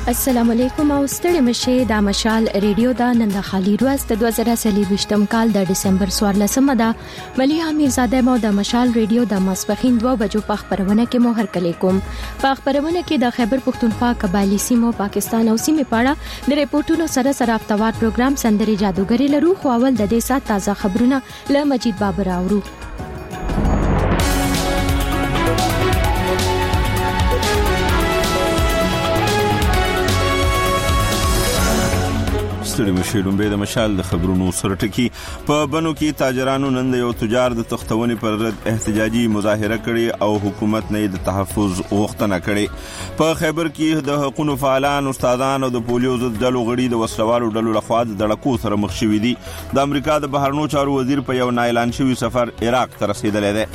السلام علیکم او ستړي مشه د مشال ریډیو دا نن د خالي ورځ د 2023م کال د ډسمبر 14مه ده مليحه میرزاده مو د مشال ریډیو د ماسپخین 2 بجو په خبرونه کې مو هرکلی کوم په خبرونه کې د خیبر پختونخوا قبایلی سیمو پاکستان او سیمې پاړه د ریپورتونو سره افتوار پروګرام سندري جادوګری لرو خو اول د دې سات تازه خبرونه له مجید بابر اورو ستړي مشیلون به د مشال د خبرونو سره ټکی په بنو کې تاجرانو نن د یو تجار د تختونې پر رد احتجاجي مظاهره کړې او حکومت نه د تحفظ غوښتنه کړې په خیبر کې د حقوقو فعالان استادان او د پولیو ضد ډلو غړي د وسلوالو ډلو لخوا د دړکو سره مخ شوي دي د امریکا د بهرنیو چارو وزیر په یو اعلان شوی سفر عراق ته رسیدلی دی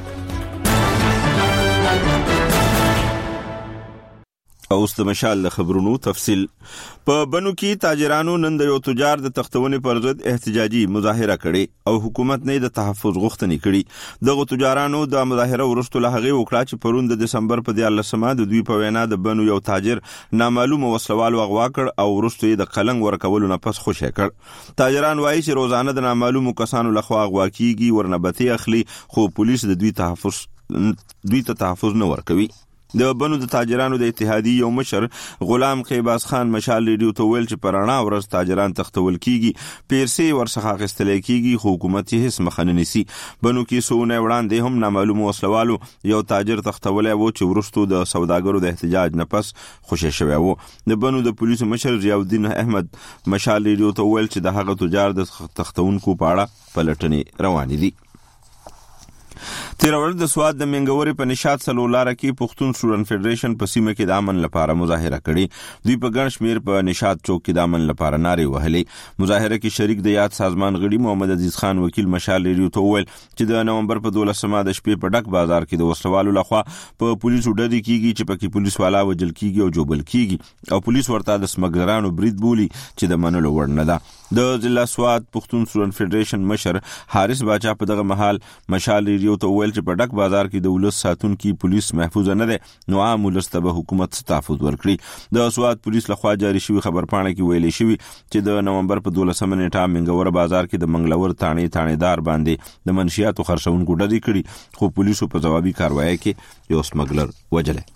اوس د مشال د خبرونو تفصیل په بنو کې تاجرانو نن د یو تجار د تختونې پر ضد احتجاجي مظاهره کړې او حکومت نه د تحفظ غوښتنې کړې دغه تجارانو د مظاهره ورستو له هغه وکړه چې پرون د دسمبر په 14مه د دوی په وینا د بنو یو تاجر نامعلوم وسلوال اغوا کړ او ورستو د قلنګ ورکولو نه پس خوشی کړ تاجران وایي چې روزانه د نامعلوم کسانو لخوا اغوا کیږي ورنبتی اخلي خو پولیس د دوی ته تحفظ نه ورکوي د بنو د تاجرانو د اتحادیې یو مشر غلام قیباس خان مشال ریډیو ته ویل چې پرانا ورځ تاجران تختول کیږي پیسې ورڅخه اخیستل کیږي خو حکومت یې هیڅ مخه نه نیسي بنو کې سونه وړاندې هم نامعلوم وسلوالو یو تاجر تختولای وو چې ورستو د سوداګرو د احتجاج نه پس خوشی شوی وو د بنو د پولیسو مشر ضیاءالدین احمد مشال ریډیو ته ویل چې د هغه تجار د تختونکو په اړه پلټنې روانې دي تیرول د سواد د منګوري په نشاط سلولاره کې پښتون سټوډنټ فدریشن په سیمه کې د امن لپاره مظاهره کړې دوی په ګڼ شمیر په نشاط چوک کې د امن لپاره نارې وهلې مظاهره کې شریک د یاد سازمان غړي محمد عزیز خان وکیل مشال ریډیو ته ویل چې د نومبر په 12مه د شپې په ډک بازار کې د وسلوالو لخوا په پولیسو ډډې کیږي چې پکې پولیس والا وجل کیږي او جوبل کیږي او پولیس ورته د سمګلرانو برید بولی چې د منلو وړ نه ده د ضلع سواد پښتون سټوډنټ فدریشن مشر حارث باچا په دغه مهال مشال ریډیو ته ویل چې په ډک بازار کې د ولس ساتونکو پولیس محفوظ نه ده نو عام ولس ته حکومت تحفظ ورکړي د سواد پولیس لخوا جاری شوی خبرپاڼه کې ویلي شوی چې د نومبر په 12مه نیټه منګور بازار کې د منګلور تانیدار باندې د منشیاتو خرڅونکو ډډې کړي خو پولیسو په جوابي کاروایی کې یو سمګلر وجلې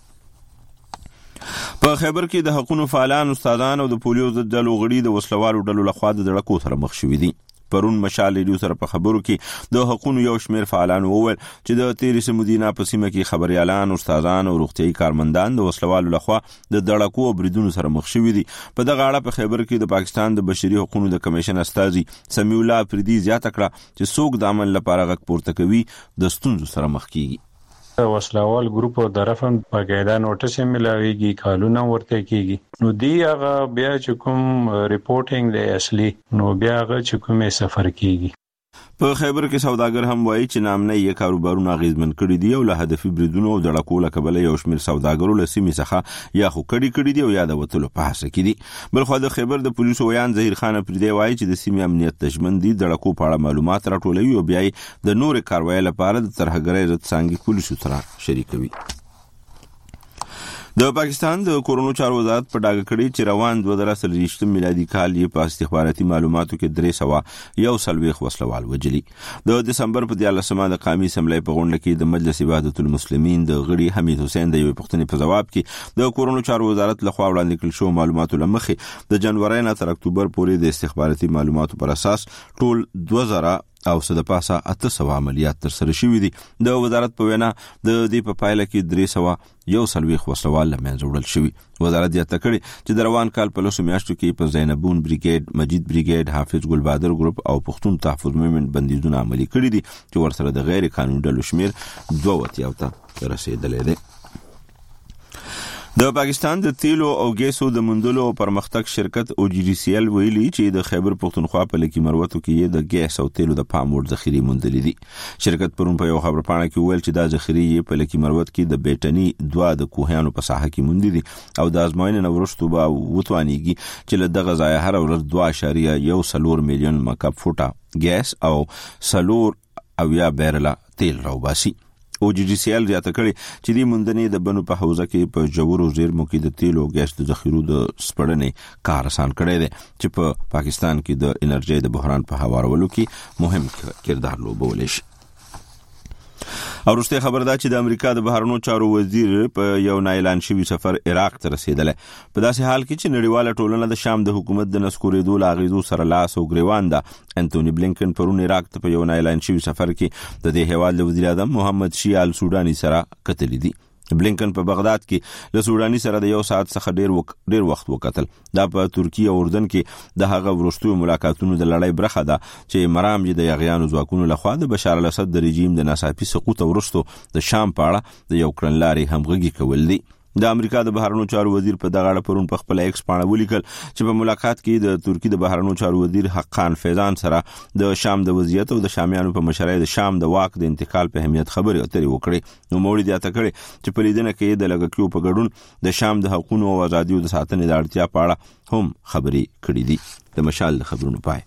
په خیبر کې د حقوقو فعالان استادان او د پولیو ضد ډلو غړي د وسلوالو ډلو لخوا د دړکو سره مخ شوي دي پرون مشال ریډیو سره په خبرو کې د حقوقو یو شمیر فعالان وویل چې د 13 مدینه په سیمه کې خبريالان استادان او روغتيایي کارمندان د وسلوالو لخوا د دړکو او بریدونو سره مخ شوي دي په دغه اړه په خیبر کې د پاکستان د بشري حقوقو د کمیشن استاذي سمیع الله افریدي زیاته کړه چې څوک د عمل لپاره غږ پورته کوي د ستونزو سره مخ کیږي وسلوال ګروپ او طرفم باقاعده نوټس ملاويږي کالونه ورته کیږي نو دی هغه بیا چې کوم ریپورټینګ دی اصلي نو بیا هغه چې کومه سفر کیږي په خیبر کې سوداګر هم وایي چې نامنه یې کاروبارونه غیزمن کړي دي او له هدفي بریدونو او دړکو لکبل یو شمیر سوداګرو له سیمې څخه یا خو کړي دي او یا د وټلو په هڅه کې دي بلخو د خیبر د پولیسو ویان ظهیر خان افریدي وایي چې د سیمې امنیت تضمین دي دړکو په اړه معلومات راټولوي او بیا د نور کاروایی لپاره د ترهګرۍ رد څنګه پولیسو سره شریکوي د پاکستان د کورونو چارو وزارت په ډاګه کړی چې روان 2023 میلادي کال یې په استخباراتي معلوماتو کې 301 وسلوال وجلي د دسمبر په 14مه د قومي اسمبلی په غونډه کې د مجلس وحدت المسلمین د غړي حمید حسین د یو پښتني په جواب کې د کورونو چارو وزارت لخوا وړاندې کړل شو معلوماتو لمخې د جنوري نه تر اکتوبر پورې د استخباراتي معلوماتو پر اساس ټول 2000 او صد پاسه 800 عملیات تر سره شوې دي د وزارت په وینا د دې په پایله کې 301 وسلوال لمنځه وړل شوی وزارت یې تکړه چې د روان کال په لسو میاشتو کې په زینبون بریګیډ مجید بریګیډ حافظ ګل بادر ګروپ او پښتون تحفظ مومنت بندیزونه عملي کړي دي چې ورسره د غیر قانوني ډلو شمیر 22 ته رسیدلی دی د پاکستان د تیلو او ګیسو د مندلو پرمختګ شرکت او جی ډی سی ال ویلي چې د خیبر پختونخوا په لکی مروتو کې د ګیس او تیلو د پامور ذخیره مندلې دي شرکت پرون په یو خبرپاڼه کې ویل چې د ذخیره په لکی مروت کې د بیټنی 2 د کوهیانو په ساحه کې مندې دي او د ازموینې نورستو به وتوانیږي چې له دغه ځای هر ورځ 2.1 میلیون مکعب فوټه ګیس او 4 بیرله تیل راوباسي OGGCL زیاته کړي چې د موندنې د بنو په حوزه کې په جوړو زیرمو کې د تیلو او ګاز د ذخیرو د سپړنې کار آسان کړی دی چې په پاکستان کې د انرژي د بحران په هوارولو کې مهم کردار لوبولی شي. او وروسته خبر ده چې د امریکا د بهرنیو چارو وزیر په یو اعلان شوی سفر عراق ته رسیدل په داسې حال کې چې نړیواله ټولنه د شام د حکومت د نسکورېدو لاغیدو سره لاس او ګریوان ده. انټونی بلینکن پرون عراق ته په یو اعلان شوی سفر کې د دې هیواد وزیر اعظم محمد شیع السودانی سره کتلی دي. بلینکن په بغداد کې له سودانی سره د 1 ساعت څخه ډیر وخت وکتل. دا په ترکیه او اردن کې د هغه ورستو ملاقاتونو د لړۍ برخه ده چې مرام د یغیانو ځواکونو لخوا د بشار الاسد د رژیم د ناڅاپي سقوط ورستو د شام په اړه د یو کړنلاري همغږي کول دي. د امریکا د بهرنیو چارو وزیر په دغه اړه پرون په خپل ایکس باندې ولیکل چې په ملاقات کې د ترکی د بهرنیو چارو وزیر حقان فیضان سره د شام د وضعیت او د شامیانو په مشرۍ د شام د واک د انتقال په اهمیت خبرې اترې وکړې. نو موري زیاته کړې چې په لیدنه کې د لګکیو په ګډون د شام د حقوقو او ازادیو د ساتنې د اړتیا په اړه هم خبرې کړې دي. د مشال د خبرونو پای.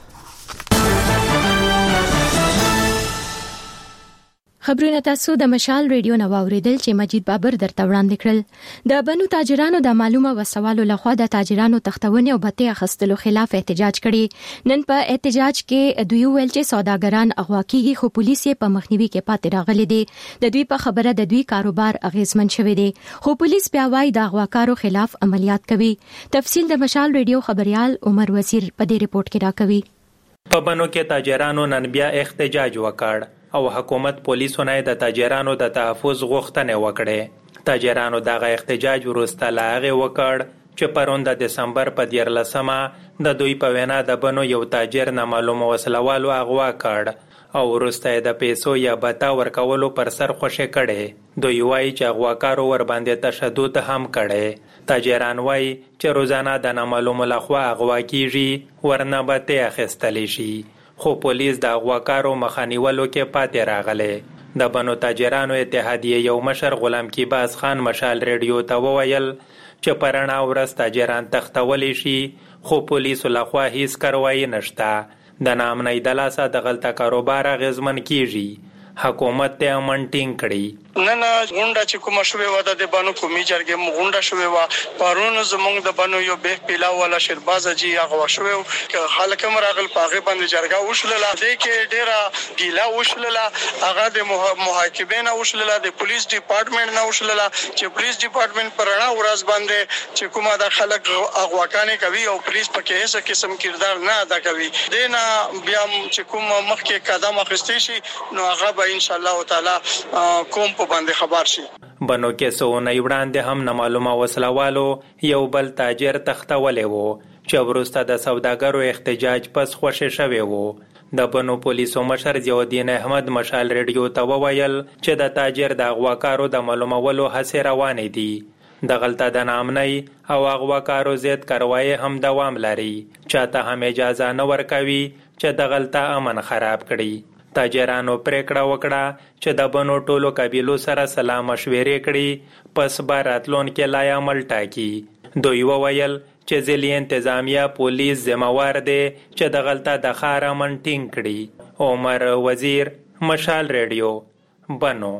خبرونه تاسو د مشال ریډیو نو اوریدل چې مجید بابر درته وړاندې کړل. د بنو تاجرانو د معلومه وسوالو لخوا د تاجرانو تختونې او بته اخستلو خلاف احتجاج کړي. نن په احتجاج کې دوی ویل چې سوداګران اغوا کیږي خو پولیس یې په مخنیوي کې پاتې راغلي دي. د دوی په خبره د دوی کاروبار اغیزمن شوی دی خو پولیس بیا وايي د اغواکارو خلاف عملیات کوي. تفصیل د مشال ریډیو خبريال عمر وزیر په دې ریپورت کې راکوي. په بنو کې تاجرانو نن بیا احتجاج وکړ او حکومت پولیسونه د تاجرانو د تحفظ غوښتنه وکړه. تاجرانو دغه احتجاج وروسته لاغه وکړ چې پرون د دسمبر په 14مه د دوی په وینا د بنو یو تاجر نامعلومه وسلوالو اغوا کړ او وروسته د پیسو یا بتا ورکولو پر سر خوشی کړي. دوی وایي چې اغواکارو ور باندې تشدد هم کړي. تاجران وایي چې روزانه د نامعلومه لخوا اغوا کیږي ورنه بته اخیستل شي خو پولیس د اغواکارو مخانیولو کې پاتې راغله. د بنو تاجرانو اتحادیه یو مشر غلام کیباز خان مشال ریډیو ته وویل چې پرانا ورځ تاجران تختول شي خو پولیس لخوا هیڅ کاروایی نشته. د نامنۍ د لاسه د غلطه کاروبار غزمن کیږي. حکومت ته امن ټینګ کړي. نن غونډه چې کومه شوې و د بانو قومي جرګې غونډه شوې و پرون زمونږ د بانو یو به پیلا ولا شرباز جی هغه شوې خلک مراغل پاغه باندې جرګه وشلله د کې ډیره ګیلا وشلله هغه د محاکمین وشلله د پولیس ډپارټمنټ نه وشلله چې پولیس ډپارټمنټ پرانا ورځ باندې چې کومه د خلک اغواکانې کوي او پولیس پکې هیڅ قسم کردار نه ادا کوي. دینه بیا چې کوم مخکې قدم اخیستي شي نو هغه ان شاء الله تعالی کوم په باندې خبر شي. بنو کې سونه وړاندې هم نامعلومه وسلوالو یو بل تاجر تختولې وو چې ورسته د سوداګرو احتجاج پس خوشی شوی وو. د بنو پولیسو مشر ضیاءالدین احمد مشال ریډیو ته وویل چې د تاجر د اغواکارو د معلومولو هڅې روانې دي. د غلطه د نامنۍ او اغواکارو ضد کاروایی هم دوام لري. چاته هم اجازه نه ورکوي چې د غلطه امن خراب کړي. تاجرانو پریکړه وکړه چې د بنو ټولو قبیلو سره سلا مشورې کړي پس به راتلونکي لای عمل ټاکي. دوی وویل چې ځلې انتظامیه پولیس ذمہوار دی چې د غلطه د ښار امن ټینګ کړي. عمر وزیر مشال ریډیو بنو.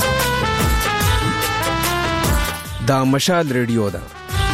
دا مشال ریډیو ده.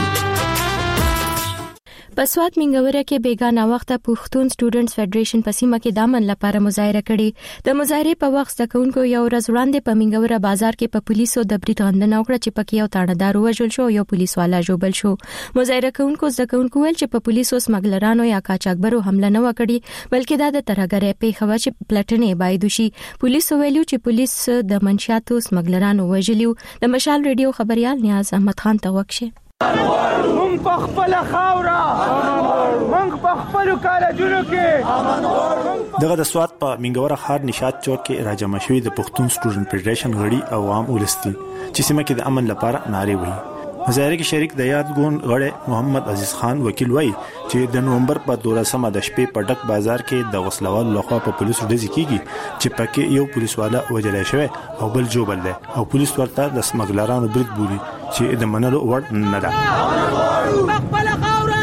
په سوات منګوره کې بیګانه وخته پښتون سټوډنټس فدریشن په سیمه کې د امن لپاره مظاهره کړې. د مظاهرې په وخت زکونکو یو ورځ وړاندې په منګوره بازار کې په پولیسو د برید غندنه وکړه چې پکې یو تاړهدار وژل شو یو پولیس والا ژوبل شو. مظاهره کوونکو زکونکو ول چې په پولیسو سمګلرانو یا قاچاقبرو حمله نه وکړي بلکې دا د ترهګرۍ پیښه چې پلټنې باید وشي. پولیسو ویلو چې پولیس د منشیاتو سمګلرانو وژلیو. د مشال ریډیو خبريال نیاز احمد خان ته وکشه. مونږ په خپل خاورا مونږ په خپل کالجونو کې دغه د سوات په منګوره ښار نشاط چوک کې راجمع شوی د پښتون سټوډنټ فدریشن غړي او عام ولستي چې سیمه کې د امن لپاره نارې وهي. مظاهره کې شریک د یاد ګوند غړي محمد عزیز خان وکیل وایي چې د نومبر په 12مه د شپې په ډک بازار کې د وسلوال لخوا په پولیسو ډزې کیږي چې پکې یو پولیس والا وژل شوی او بل جوبل دی او پولیس ورته د سمګلرانو برید بولي چې د منلو وړ نه ده.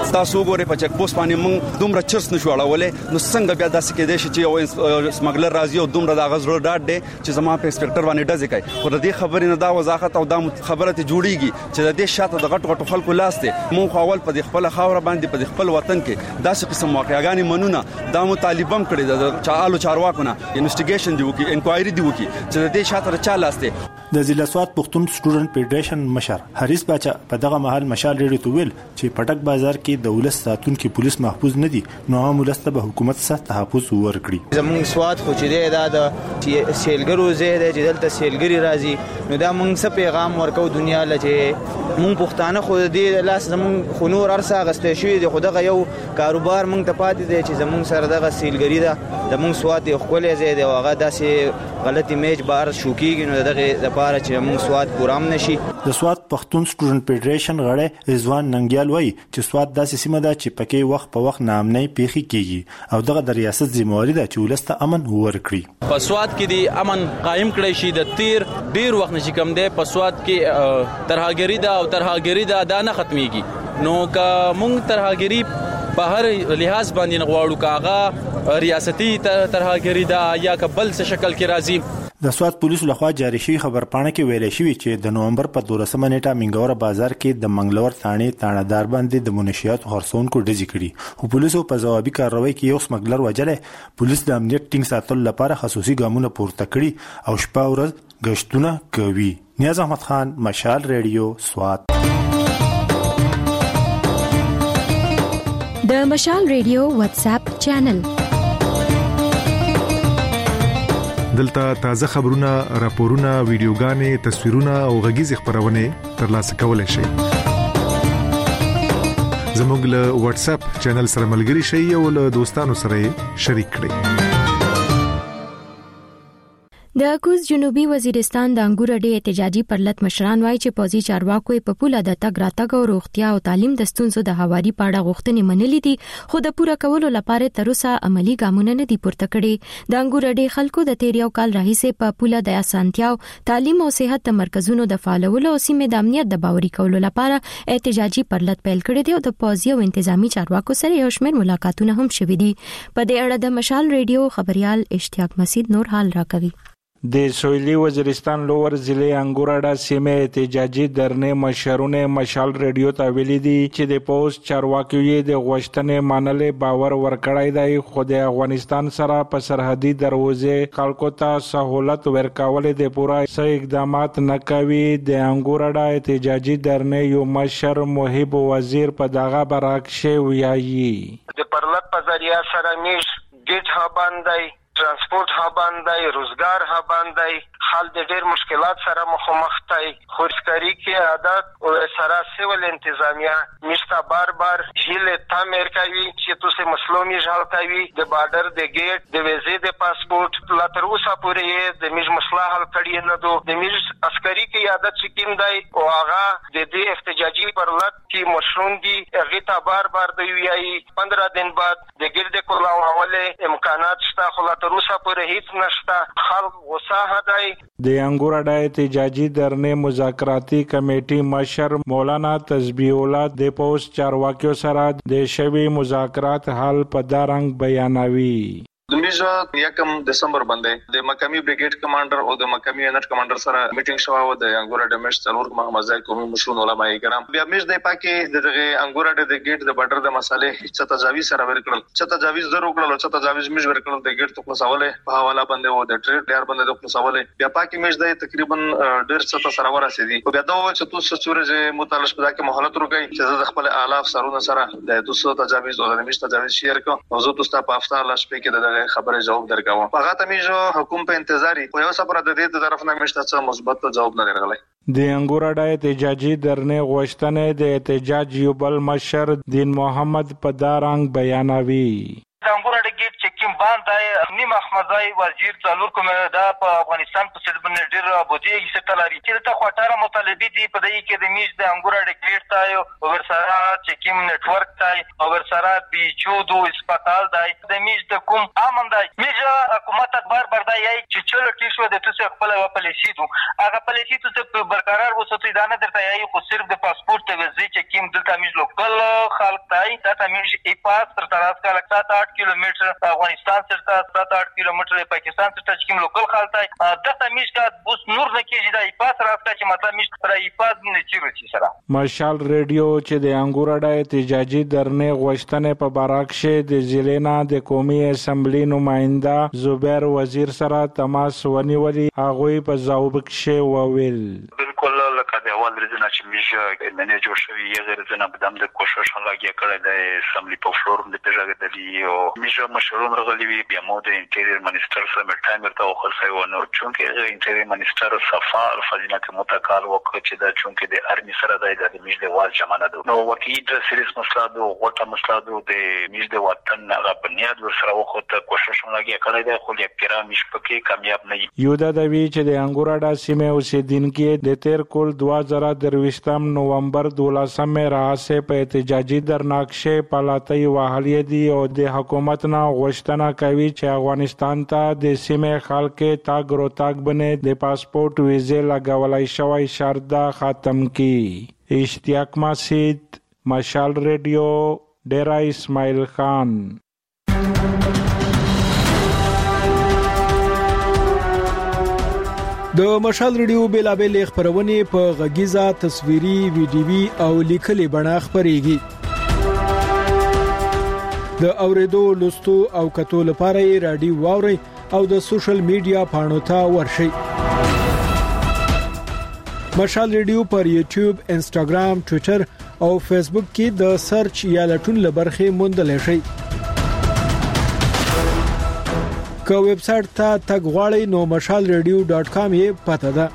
تاسو ګورئ په چک پوسټ باندې موږ دومره چرس نشو اړولې نو څنګه بیا داسې کېدای شي چې یو سمګلر راځي او دومره د غزر ډاټ دی چې زما په انسپکټر باندې ډزې کوي خو د دې خبرې نه دا وضاحت او دا خبره ته جوړیږي چې د دې شاته د غټ غټ خلکو لاس دی موږ اول په خپل خاور باندې په خپل وطن کې داسې قسم واقعیاګانې منونه دا مو طالبان کړی د چالو چارواکونه انویسټیګیشن دی وکي انکوایري دی وکي چې د دې شاته چا لاس دی. د ضلع سوات پښتون سټوډنټ فدریشن مشر حریص باچا په دغه مهال مشال ریډیو ته ویل چې پټک بازار کې د ولس ساتونکو پولیس محفوظ نه دي نو هم ولست به حکومت سره تحفظ ورکړي. زموږ سوات خو چې دا د سیلګرو زه د دلته سیلګری راځي نو دا موږ څه پیغام ورکو دنیا لته موږ پښتانه خو دې لاس زموږ خنور ارسه غستې شوی د خدغه یو کاروبار موږ ته پاتې دی چې زموږ سره دغه سیلګری ده د موږ سوات یو خپل ځای دی او هغه داسې غلط ایمیج بار شو کیږي نو دغه لپاره چې موږ سوات پورام نشي. د سوات پښتون سټوډنټ فدریشن غړی رضوان ننګیال وایي چې سوات داسې سیمه ده چې پکې وخت په وخت نامنۍ پیښې کیږي او دغه د ریاست ذمہواری ده چې ولست امن ورکړي. په سوات کې د امن قائم کړی شي د تیر ډیر وخت نشي کم دی په سوات کې ترهګری ده او ترهګری ده دا نه ختميږي نو که موږ ترهګری په هر لحاظ باندې غواړو کاغه ریاستي ترهګری ده یا کبل څه شکل کې راځي. د سوات پولیسو لخوا جاری شوی خبرپاڼه کې ویل شوی چې د نومبر په 12 نیټه منګور بازار کې د منګلور ثاني تانادار باندې د منشیات خرڅونکو ډزې کړي او پولیسو په ځوابي کاروایی کې یو سمګلر وجلې پولیس د امنیت ټینګ ساتلو لپاره خصوصي ګامونه پورته کړي او شپه ورځ غشتونه کوي. نیاز احمد خان مشال ریډیو سوات. د مشال ریډیو واتس اپ چینل دلته تازه خبرونه، راپورونه، ویډیوګانې، تصویرونه او غږیز خبرونه ترلاسه کولای شئ. زموږ له واتس اپ چینل سره ملګري شئ او له دوستانو سره شریک کړئ. د کوز جنوبي وزیرستان د انګور اډې احتجاجي پرلط مشران وایي چې پوزي چارواکو په پوله د تګ راتګ او روغتیا او تعلیم د ستونزو د هواري پاړه غوښتنې منلې دي خو د پوره کولو لپاره تر اوسه عملی ګامونه نه دي پورته کړي. د انګور اډې خلکو د تیر یو کال راهیسې په پوله د اسانتیاو تعلیم او صحت د مرکزونو د فعالولو او سیمې د امنیت د باوري کولو لپاره احتجاجي پرلط پیل کړی دی او د پوزي او انتظامی چارواکو سره یو شمېر ملاقاتونه هم شوي دي. په دې اړه د مشال ریډیو خبريال اشتیاق مسید نور حال راکوي. د سویلی وزیرستان لوور ضلع انګوراډا سیمه احتجاجي درنې مشرونه مشال ریډیو ته ویلي دي چې د پوسټ چارواکي د غوښتنې منلې باور ورکړای دی خو د افغانستان سره په سرحدي دروازې خلکو ته سہولت ورکول د پوره صحیح اقدامات نه کوي. د انګوراډا احتجاجي درنې یو مشر محب وزیر په دغه برعکس ویایي د پرلط په ذریعہ سره میش ګټ ها باندې ترانسپورت ها باندې روزګار ها باندې حال د ډېر مشکلات سره مخامخ دي. خورسکري کې عادت او سره سیول انتظامیه مشته بار بار هیله تعمیر کوي چې تاسو مسلومي حل کوي د بارډر د گیټ د ویزې د پاسپورت لا تر اوسه پورې د میج مسله حل کړی نه دو. د میج عسکري کې عادت چې کیم دی او هغه د دې احتجاجي پرلط کې مشرون دي هغه ته بار بار دی ویایي 15 دن بعد د ګرد کولاو حواله امکانات شته خو لا تر اوسه پورې هیڅ نشته. خلک غوسه هداي. د انګوراډا احتجاجي درنې مذاکراتي کمیټې مشر مولانا تسبیح الله د پوسټ چارواکیو سره د شوی مذاکرات حل په دارنګ بیانوي. د میجا 1 دسمبر باندې د مقامی بریګیډ کمانډر او د مقامی یونټ کمانډر سره میټینګ شوه او د انګوراډا میش څلور محمد زاید قومي مشرون علماء کرام بیا میش د پاکي د انګوراډا د گیټ د بارډر د مسالې چې تجاویز سره ورکړل چې تجاویز درو کړل چې تجاویز میش ورکړل د گیټ ته خلاصوله په حواله باندې او د ټریډ ډیر باندې د خلاصوله بیا پاکي میش د تقریبا ډیر څه سره ورسېدي او بیا دا چې تاسو سورې متعلق په دغه مهالت ورګي چې د خپل الاف سرونه سره د 200 تجاویز او د میش تجاویز شیر کو او زه تاسو ته په هفته لاس په کې د خبره جواب هغه ته میجو حکومت په انتظاری خو یو سفر د دې طرف نه مشته څه مثبت جواب نه لرغلی. د انګوراډا احتجاجي درنې غوښتنې د احتجاج یو بل مشر دین محمد په دارنګ بیانوي. د انګوراډا گیټ چې کوم باندې نیم احمدزای وزیر څلور کوم دا په افغانستان په سیده باندې ډېر بودیږي څه لري چې ته خاطر مطالبه دي په دې کې د میش د انګور ډیکریټ تایو او سره چې کوم نتورک تای او سره بیچودو هسپتال دی د میش د کوم امن دی میش حکومت بار بار دی چې چلو کې شو د تاسو خپل پالیسی دو هغه پالیسی ته برقرار وساتئ دا نه درته یی خو صرف د پاسپورت ته وزي چې کوم د میش لوکل خلک تای دا میش ای پاس تر تراس کا لګتا 8 کیلومتر افغانستان سره 7-8 کیلومتر پاکستان سره چې کوم لوکل خلک تای د میش کا بوس نور نه کیږي دا ای پاس راځي چې مطلب میش پر ای پاس نه چیرې سره مشال ریډیو چې د انګورډا احتجاجي درنه غوښتنې په باراکشه د ضلع د قومي اسمبلی نماینده زبیر وزیر سره تماس ونیولي هغه په ځواب کې وویل بالکل لکه د اول ورځې چې میشه منه جوړ شوی یې غیر ځنه بدم د کوشش هغه کړی د اسمبلی په فلور د پیژګه دی او میشه مشرون راغلي وي بیا مو د انټیریر منسٹر سره ټایم ورته وخلصي و نو چونکه انټیریر منسٹر صفا الفاظینه متقال وکړي چې دا چونکه د ارمی سره د میشه د واز جمانه نو وکیل د سریس مسله د غوټه مسله د میشه د وطن هغه بنیاد ورسره وخت کوشش هغه کړی دی خو یې کرا میشه پکې کامیاب نه یو دا د وی چې د انګورډا سیمه اوسیدونکو د تیر کول 2023 نومبر 12 راځه په احتجاجي درناکشه پالاتای واهلی دی او د حکومت نه غوښتنه کوي چې افغانستان ته د سیمه خلک تاګ روتاګ بنه د پاسپورت ویزه لګولای شوی شرط ختم کی اشتیاق مسجد مشال ریډیو ډیرا اسماعیل خان د مشال ریډیو بیلابل خبرونه په غږیزه تصویري ویډیوي او لیکلي بڼه خبريږي د اوریدو لوستو او کتو لپاره رادیو واوري او د سوشل میډیا پاڼو ته ورشي مشال ریډیو پر یوټیوب انستګرام ټوئیټر او فیسبوک کې د سرچ یا لټون لبرخه موندل شي که ویب سټ ته تګ غواړئ نو mashalradio.com یې پته ده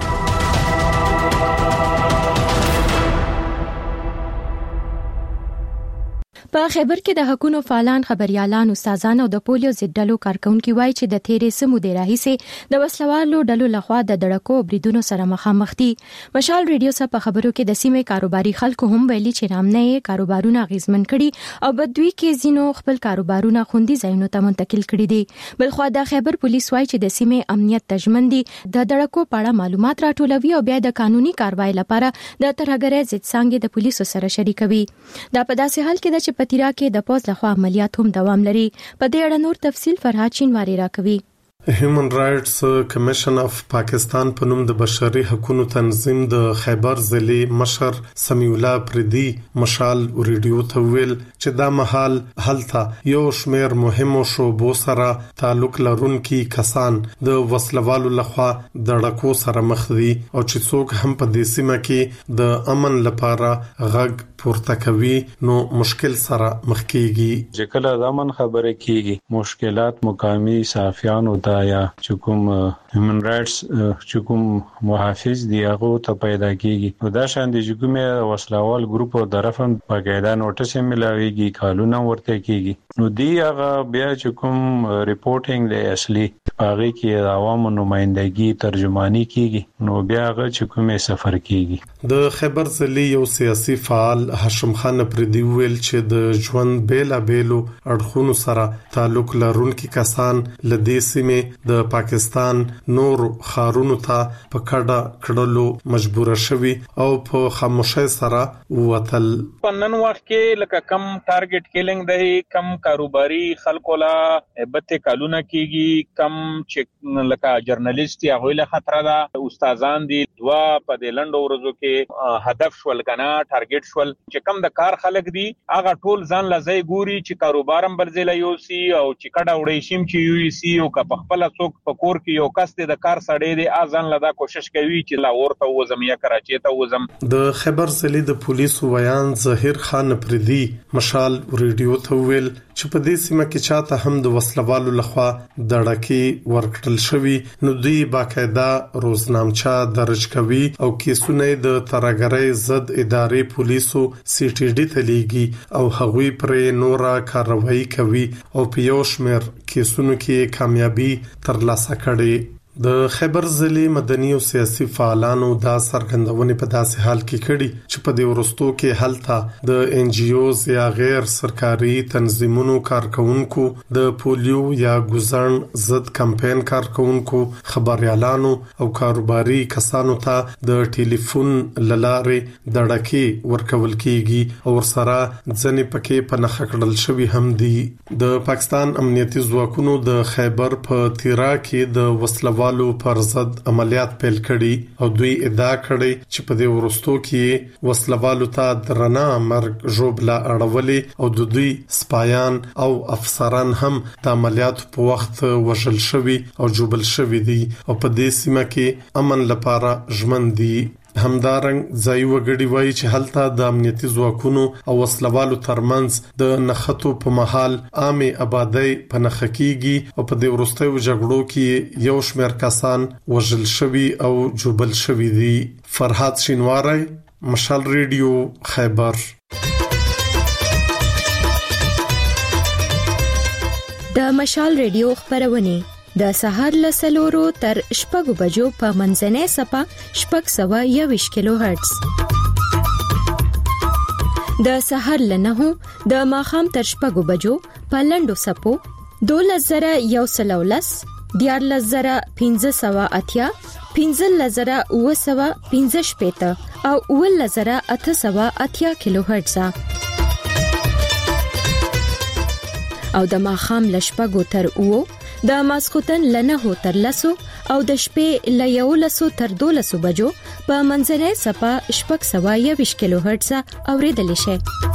په خیبر کې د حکومت فعالان خبريالان استادان او د پولیو ضد ډلو کارکونکو وایي چې د تیرې سمو د راهیسه د وسلوالو ډلو لخوا د دړکو بریدونو سره مخامخ دي مشال ریډیو سره په خبرو کې د سیمې کاروباري خلکو هم ویلي چې رامنه کاروبارونه غیزمن کړي او بدوی کې زینو خپل کاروبارونه خوندي ځایونو ته منتقل کړي دي بلخو د خیبر پولیس وایي چې د سیمې امنیت تضمین دي د دړکو په اړه معلومات راټولوي او بیا د قانوني کاروایی لپاره د ترهګرۍ ضد څنګه د پولیسو سره شریکوي دا په داسې حال کې چې پتیرا کې د پوز لخوا عملیات هم دوام لري په دې اړه نور تفصیل فرهاد شینواری راکوي هیومن رائټس کمیشن اف پاکستان په نوم د بشري حقوقو تنظیم د خیبر ضلع مشر سمیع الله پردي مشال ریډیو ته ویل چې دا مهال هلته یو شمیر مهمو شوبو سره تعلق لرونکي کسان د وسلوالو لخوا د ډکو سره مخ دي او چې څوک هم په دې سیمه کې د امن لپاره غږ پورته کوي نو مشکل سره مخ کیږي چې کله د امن خبره کیږي مشکلات مقامی صحافیانو یا چکم هیومن رائټس چکم محافظ دی هغه ته پیدا کیږي نو دا شان دي چې کومه وسلوال ګروپ او طرفن باقاعده نوټس ملاويږي کالونه ورته کیږي نو دی هغه بیا چکم ریپورټینګ دی اصلي هغه کې د عوامو نمائندګي ترجمانی کیږي نو بیا هغه چکمه سفر کیږي د خیبر ضلع یو سیاسي فعال هاشم خان پردي ویل چې د ژوند بیلا بیلو اړخونو سره تعلق لرونکي کسان لدې سیمه د پاکستان نور خارونو ته په کډه کډلو مجبور شوي او په خاموشۍ سره وتل په نن وخت کې لکه کم ټارګټ کیلینګ دی کم کاروباري خلکو لا بته کالونه کیږي کم چې لکه جرنالست یا غویله خطر ده استادان دي دوا په د لندو ورځو کې هدف شول کنه ټارګټ شول چې کم د کار خلک دي هغه ټول ځان لځي ګوري چې کاروبارم بلځي یو سی او چې کډه وړي شیم چې یو سی او په خپل څوک په کور کې یو کس د کار سړی دی اذن لدا کوشش کوي چې لا ورته وزم یا کراچي ته وزم د خیبر ضلع د پولیسو ویان ظاهر خان پردي مشال ریډیو ته ویل چې په دې سیمه کې چاته هم د وسلوالو لخوا دړکې ورکړل شوی نو دوی باقاعده روزنامچه درج کوي او کیسونه د ترګرۍ ضد ادارې پولیسو CTD ته لیږي او هغوی پرې نورا کاروایی کوي او په یو شمېر کیسونو کې کامیابی ترلاسه کړي. د خیبر ضلع مدني او سیاسي فعالانو دا څرګندونې په داسې حال کې کړي چې په دې ورستو کې هلته د NGOs یا غیر سرکاري تنظیمونو کارکونکو د پولیو یا ګوزن ضد کمپاین کارکونکو خبريالانو او کاروباري کسانو ته د ټلیفون لارې دړکې ورکول کیږي او سره ځنې پکې په نخښه کړل شوی هم دي. د پاکستان امنیتي ځواکونو د خیبر په تیرا کې د وسلوالو پر ضد عملیات پیل کړي او دوی ادعا کړي چې په دې ورستو کې وسلوالو ته درنه مرګ ژوبلا اړولې او د دوی سپایان او افسران هم د عملیات په وخت وژل شوی او جوبل شوی دي او په دې سیمه کې امن لپاره ژمن دي. همدارنګ ځای وګړي وایي چې هلته د امنیتي ځواکونو او وسلوالو ترمنځ د نخښتو په محل عامه آبادی په نخښه کیږي او په دې وروستیو جګړو کې یو شمېر کسان وژل شوي او جوبل شوي دي. فرحات شینواری، مشال ریډیو، خیبر. د مشال ریډیو خبرونه د سهار له 4 تر 6 بجو په منځنۍ صفه 621 کیلو هرتز، د سهار له 9 د ماخام تر 6 بجو په لندو صفو 2113 14580 15915 او 11880 کیلو هرتز او د ماخام له 6 تر 9 د ماسخوتن لنه تر لسو او د شپې له 11 تر 12 بجو په منځنۍ صفه 621 کیلو هرتز اوریدل شي.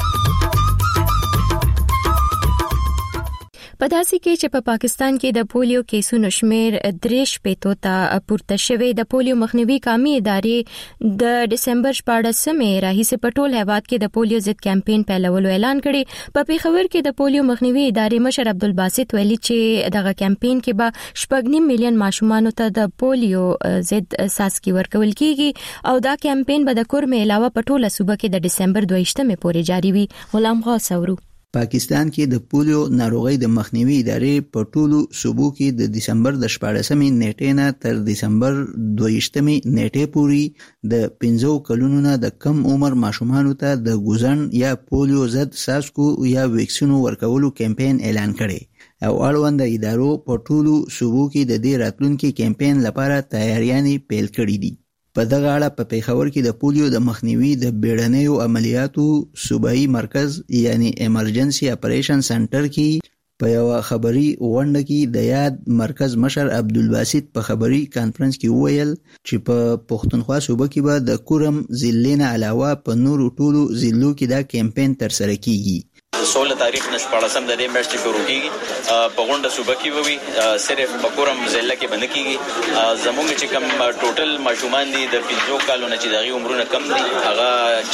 په داسې کې چې په پاکستان کې د پولیو کیسونو شمیر 3 ته پورته شوی، د پولیو مخنیوي قومي ادارې د دسمبر 14 راهیسې په ټول هیواد کې د پولیو ضد کمپاین پیلولو اعلان کړي. په پیښور کې د پولیو مخنیوي ادارې مشر عبدالباسط ویلي چې دغه کمپاین کې به 8.5 میلیون ماشومان ته د پولیو ضد څاڅکي ورکول کیږي او دا کمپاین به د کورم علاوه په ټوله صوبه کې د دسمبر 22 پورې جاری وي. غلام غاسورو. پاکستان کې د پولیو ناروغۍ د مخنیوي ادارې په ټولو صوبو کې د دسمبر د 14 نیټې نه تر دسمبر 22 نیټې پورې د 15 کلونو نه د کم عمر ماشومانو ته د ګوزن یا پولیو ضد څاڅکو یا ویکسینو ورکولو کمپاین اعلان کړي او اړوند ادارو په ټولو صوبو کې د دې راتلونکي کمپاین لپاره تیاریانې پیل کړې دي. په دغه اړه په پیښور کې د پولیو د مخنیوي د بیړنیو عملیاتو صوبایي مرکز یعنی ایمرجنسي اپریشن سنټر کې په یو خبري غونډه کې د یاد مرکز مشر عبدالباسط په خبري کانفرنس کې وویل چې په پښتونخوا صوبه کې به د کورم ضلع نه علاوه په نورو ټولو ضلعو کې دا کمپاین ترسره کیږي. 16 تاریخ نه 14 د دې میاشتې شروع کیږي په غونډه صوبه کې وي صرف په کورم ضلع کې باندې کیږي. زموږ چې کوم ټوټل ماشومان دي د 15 کالو نه چې دغه عمرونه کم دي هغه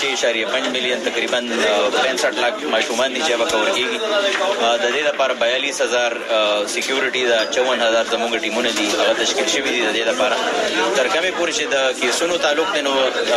6.5 میلیون تقریبا 65 لک ماشومان دي چې به کور کیږي. د دې لپاره 42000 سکیورټي دا 54000 زموږ ټیمونه دي هغه تشکیل شوي دي. د دې لپاره تر کومه پورې چې د کیسونو تعلق دی نو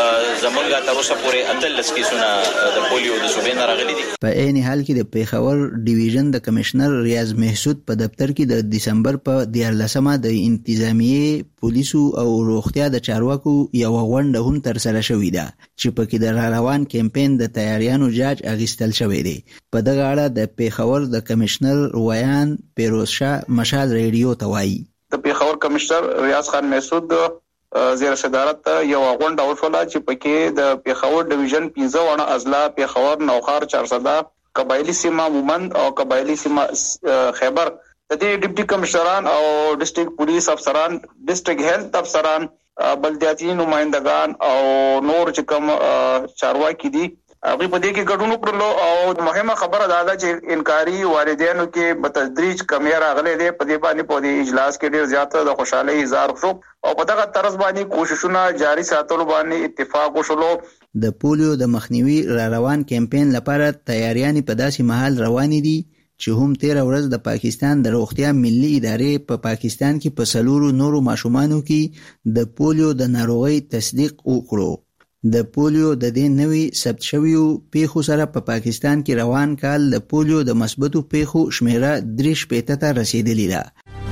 زموږ تر اوسه پورې اتل کیسونه د پولیو د صوبې نه راغلي دي. په عین حال کې د پیښور ډیویژن د کمشنر ریاض محسود په دفتر کې د دسمبر په 14مه د انتظامیه پولیسو او روغتیا د چارواکو یو غونډه هم ترسره شوې ده چې په کې د روان کمپاین د تیاریانو جاج اغستل شوی دی. په دغه اړه د پیښور د کمشنر ویان پیروز شاه مشال ریډیو ته وایي. د پیښور کمشنر ریاض خان محسود زیر صدارت یو غونډه وشوله چې پکې د پیښور ډیویژن 15 ونه اضلاع پیښور نوخار 400 قبایلی سیمه مومند او قبایلی سیمه خیبر د دې ډیپټي کمشنران او ډیسټریکټ پولیس افسران ډیسټریکټ هیلث افسران بلدیاتي نمائندگان او نور چې کوم چارواکي دي هغه په دې کې ګډون وکړلو او مهمه خبره دا ده چې انکاري والدینو کې بتدریج کمی راغلي دي. په دې باندې په دې اجلاس کې ډیر زیاته د خوشحالي اظهار شو او په دغه طرز باندې کوششونه جاري ساتلو باندې اتفاق وشولو. د پولیو د مخنیوي را روان کمپاین لپاره تیاریانې په داسې محل روانې دي چې هم 13 ورځ د پاکستان د روغتیا ملي ادارې په پاکستان کې په 4 نورو ماشومانو کې د پولیو د ناروغۍ تصدیق وکړو. د پولیو د دې نوي ثبت شویو پیښو سره په پاکستان کې روان کال د پولیو د مثبتو پیښو شمیره 3 ته رسیدلې ده.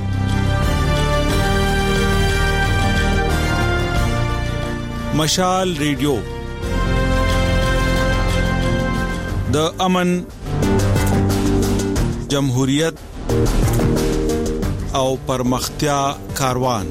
مشال ریډیو د امن، جمهوریت او پرمختیا کاروان.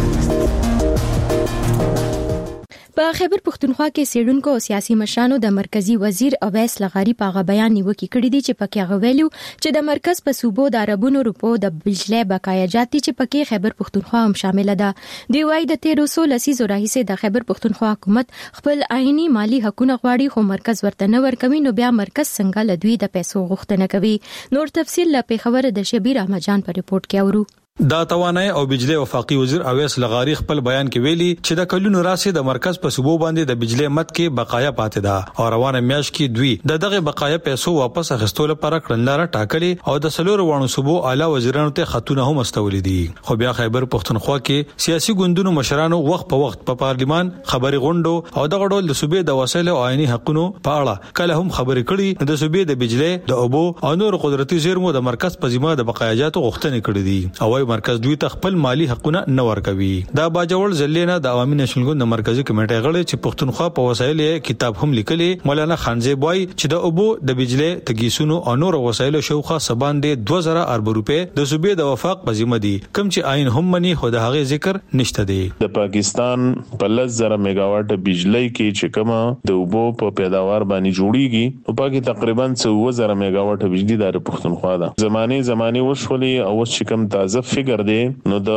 په خیبر پختونخوا کې سیډونکو او سیاسي مشرانو د مرکزی وزیر اویس لغاری په بیان نیوکه کړې دي چې پکې غوېلو چې د مرکز په صوبو د عربونو روپو د بجلی بقایا جاتي چې پکې خیبر پختونخوا هم شامل ده. دی وايي د 1300 لسیزو راهیسې د خیبر پختونخوا حکومت خپل عیني مالی حقوقونه غواړي خو مرکز ورته نه ورکوي، نو بیا مرکز څنګه لدوی د پیسو غوښتنه کوي. نور تفصیل له پیښور د شبیر احمد جان په ریپورت کې اورو. دا توانای او بجلی وفاقي وزیر اویس لغاری خپل بیان کې ویلي چې د کلونو راسي د مرکز په صوبو باندې د بجلی مت کې بقایا پاتې ده او روانه میاش کې دوی دغه بقایا پیسو واپس اخیستلو لپاره کړنلاره ټاکلي او د سلور وانو صوبو اعلی وزیرانو ته خطونه هم استولې دي. خو بیا خیبر پختونخوا کې سیاسي ګوندونو مشرانو وخت په وخت په پارلیمان خبري غونډو او دغه ډول د صوبې د وسایلو او عیني حقوقو په اړه کله هم خبري کړي د صوبې د بجلی د اوبو او نور قدرتي زیرمو د مرکز په ذمہ د بقایاجاتو غوښتنې کړې دي او وايي مرکز دوی ته خپل مالی حقونه نه ورکوي. دا باجوړ زلینا د عوامي نېشنل ګوند د مرکزی کمیټې غړي چې پښتونخوا په وسایل کتاب هم لیکلي مولانا خانزیب وای چې د اوبو د بجلی تګیسونو او نور وسایلو شوخه سبان دي 2000 ارب روپے د صوبې د وفاق په ذمہ دي کوم چې عین هم مني خو د هغه ذکر نشته دی. د پاکستان په 10,000 میگاواټ بجلی کې چې کومه د اوبو په پیداوار باندې جوړیږي او پاکي تقریبا 1000 میگاواټ بجلی د پښتونخوا ده. زمانه وشولې او چې کوم تازه فګر دی نو د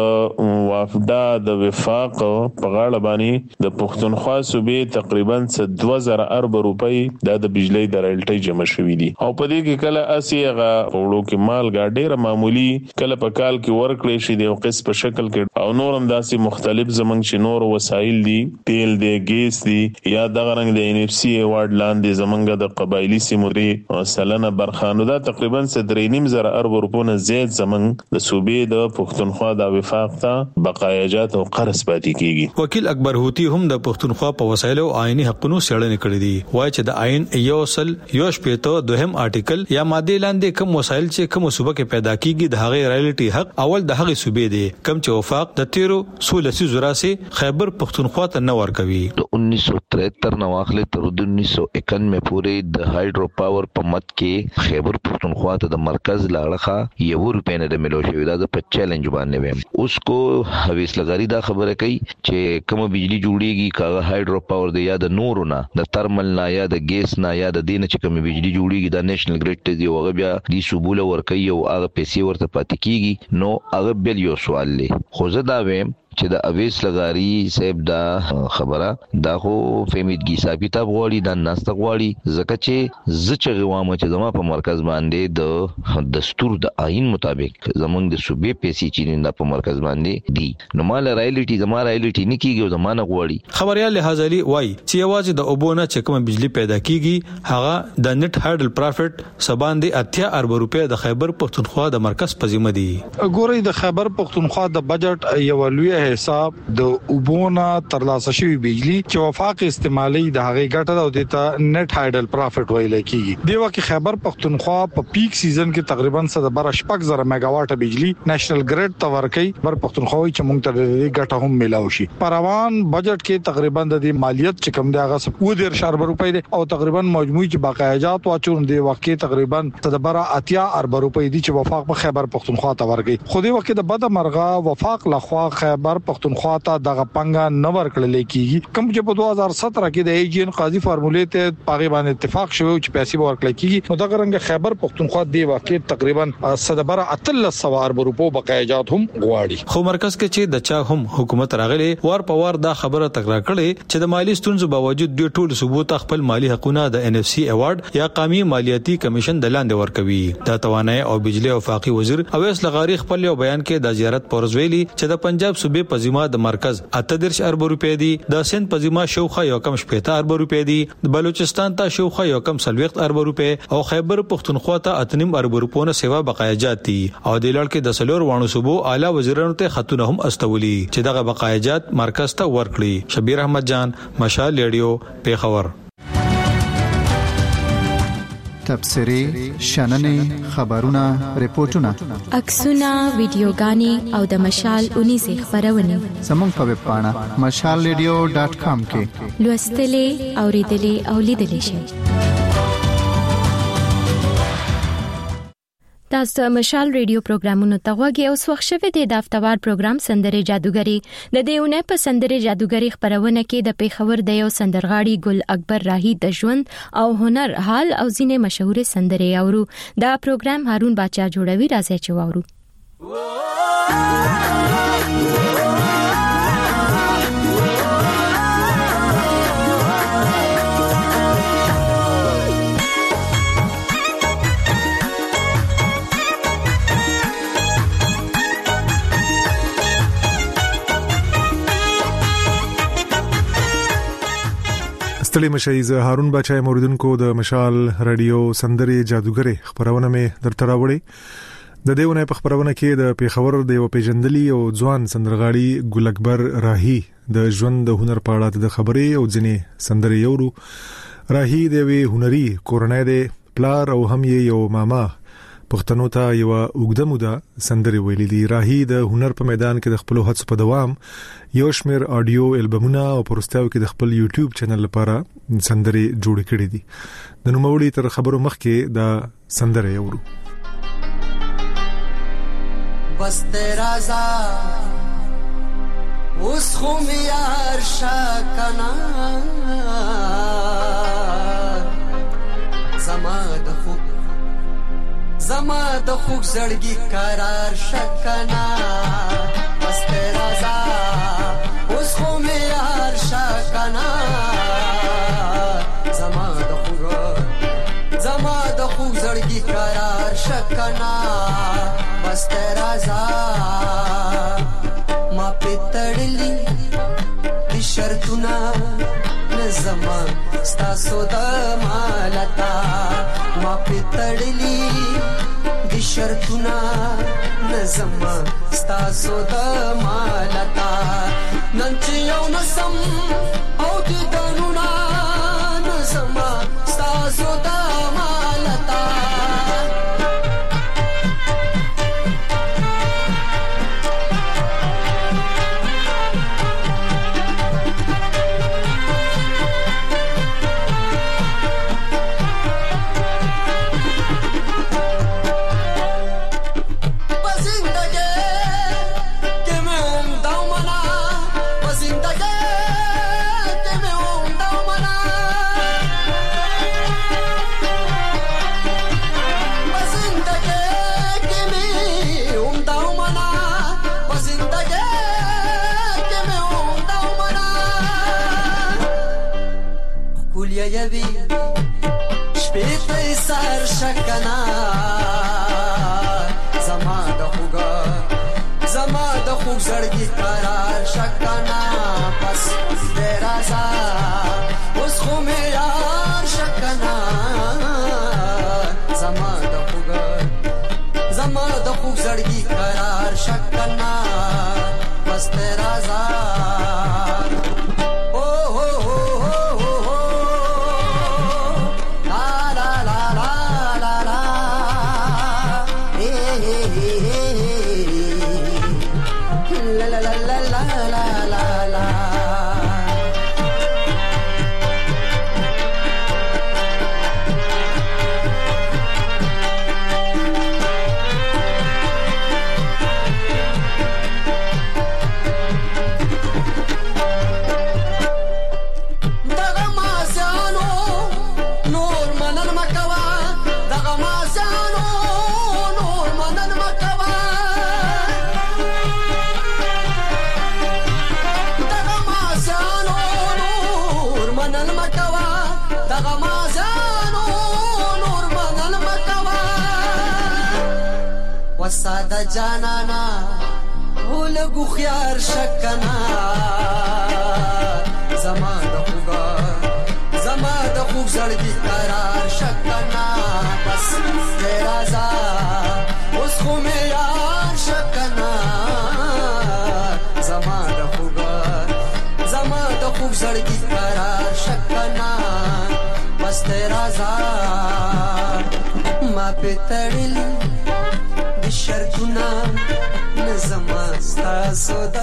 وافدا د وفاق په غاړه باندې د پښتونخوا صوبې تقریبا 2000 ارب روپۍ د بجلی د رایلټي جمع شوې دي او په دې کې کله اسیغه وړو کې مالګه ډیره معمولی کله په کال کې ورکړې شي د قسط په شکل کې او نور هم داسې مختلف زمنګ چې نور وسایل دي تیل دی ګیس دی یا دغه رنګ د ان اف سی ایوارډ لاندې زمنګ د قبایلی سیموري سلنه برخانو دا تقریبا 3.5 ارب روپو نه زیات زمنګ د صوبې د پښتونخوا د وفاق ته بقایاجات او قرض پاتې کیږي. وکیل اکبر هوتی هم د پښتونخوا په وسایلو عیني حقوقو سړنه کړې دي. وایي چې د عین یوصل یوشپېته دوهم آرټیکل یا ماده لاندې کوم وسایل چې کوم صوبه کې پیدا کیږي د هغه رایلټي حق اول د هغه صوبې دی کوم چې وفاق د 1300 لسیزو راسي خیبر پښتونخوا ته نه ورکوي. د 1973 نو اخلي تر 1991 پورې د هایډرو پاور په مت کې خیبر پښتونخوا ته د مرکز لاړه یو روپې نه د ملو شوی دا په چیلنج باندې ویم. اوس کو اویس لغاری دا خبره کوي چې کوم بجلی جوړیږي کاغه هایډرو پاور دی یا د نورونه د ترمل نه یا د ګیس نه یا د دینه چې کوم بجلی جوړیږي د نېشنل ګریډ ته دی او بیا د صوبوله ورکوي او هغه پیسې ورته پاتې کیږي نو هغه بل یو سوال لې خو زه دا ویم چې د اویس لغاری صاحب دا خبره دا خو فهمیدګي ثابته غواړي د ناسته غواړي ځکه چې زچ غوامه چې زما په مرکز باندې د دستور د آئین مطابق زمونږ د صوبې پیسې چې نه په مرکز باندې دي نو مال رایلټي زما رایلټي نه کیږي او زمانه غواړي. خبريال لحاظ علي وای چې یوازې د اوبونه چې کوم بجلی پیدا کیږي هغه د نت هایډل پروفټ سبان دي 80 ارب روپے د خیبر پختونخوا د مرکز په ذمہ دي. ګوري د خیبر پختونخوا د بجټ یو لوی حساب د اوبونه ترلاسه شوی بجلی چې وفاق استعمالي د هغه ګټه او د نت هایډل پروفټ ویل کیږي. دی وکه خیبر پختونخوا په پیک سیزن کې تقریبا 7.5 میگاواټ بجلی نېشنل ګریډ ته ورکړي بر پختونخوا چې موږ ته د ګټه هم ملاوي شي. پروان بجټ کې تقریبا د مالیت چې کم دی هغه 10 ارب روپۍ دی او تقریبا مجموعي چې بقایاجات واچون دی وخت تقریبا 80 ارب روپۍ دی چې وفاق په خیبر پختونخوا ته ورکړي. خو دی وخت د بده مرغه وفاق لخوا خیبر پختونخوا ته دغه پنګا نه ورکړل کیږي کوم چې په 2017 کې د ایجین قاضي فارمولې ته پاغي باندې اتفاق شوی چې پیسې ورکړل کیږي نو دغه رنګ خیبر پختونخوا دی واقع تقریبا 7.3 ارب روپو بقایاجات هم غواړي. خو مرکز کې چې د چا هم حکومت راغلي ور په ور دا خبره تکرار کړي چې د مالی ستونزو باوجود دوی ټول ثبوت خپل مالی حقوقونه د ان اف سی ایوارډ یا قومي مالیاتي کمیشن د لاندې ورکوي. دا توانای او بجلی او وفاقي وزیر اویس لغاری خپل یو بیان کې د زیارت پرز ویلي چې د پنجاب صوبې جمهوریت پزیما د مرکز 38 ارب روپے دي د سند پزیما شوخه یو کم 70 ارب روپے دي د بلوچستان ته شوخه یو کم 40 ارب روپے او خیبر پختونخوا ته 8 ارب روپونه سیوا بقایا جات دي او د لړ کې د سلور وانو صوبو اعلی وزیرانو ته خطونه هم استولي چې دغه بقایا جات مرکز ته ورکړي. شبیر احمد جان، مشال ریډیو، پیښور. تبصرې، شننې، خبرونه، ریپورتونه، عکسونه، ویډیوګانې او د مشال 19 خبرونه زموږ په ویب پاڼه mashalradio.com کې لوستلې، اوریدلې او لیدلې شئ. تاسو مشال ریډیو پروګرامونو ته غوږی اوس وخت شوه د هفتوار پروګرام سندره جادوګری. د دیونه په سندره جادوګری خبرونه کې د پیښور د یو سندرغاړي ګل اکبر راهی د ژوند او هنر حال او ځینې مشهور سندرې اورو. دا پروګرام هارون باچا جوړوي، راځي چې واورو. ستړي مشي ز هارون بچای موریدونکو د مشال رادیو سندري جادوګری خبرونه مې درته راوړي. د دیونه په خبرونه کې د پیښور د یو پیژندلي او ځوان سندرغاړي ګل اکبر راهی د ژوند د هنر په اړه د خبرې او ځینې سندري یورو. راهی د وی هنري کورنۍ د پلار او هم یو ماما پښتنو ته یو اوږده موده سندري ویلي دي. راهی د هنر په میدان کې د خپل هڅو په دوام یو شمیر آډیو البومونه او پروستاو کې د خپل یوټیوب چینل لپاره سندري جوړ کړي دي. د نوموړي تر خبرو مخکې د سندري اورو. بس تیرا زا اوس خو میار شکنا زما د خوږ زړګي قرار شکنا بس تیرا زا اوس خو میار شکنا زما د خوږ زړګي قرار شکنا بس تیرا زا ما پتړلی د شرطونه نظما ستاسو د مالتا ما پتړلی د شرطونه نظما ستاسو د مالتا نن چې یو نسم او د دنونا نظما ستاسو د مالتا شکنا زما د خوږ زړګي قرار شکنا بس تیرا زا اوس خو مې یار شکنا زما د خوږ زړګي قرار شکنا بس تیرا زا وساده جانانا ولګو خيار شکنا زما د خوګا زما د خوګ زړګي قرار شکنا بس تیرا زا اوس خو مې یار شکنا زما د خوګا زما د خوګ زړګي قرار شکنا بس تیرا زا ما پتړل د شرطونه نظم ستاسو د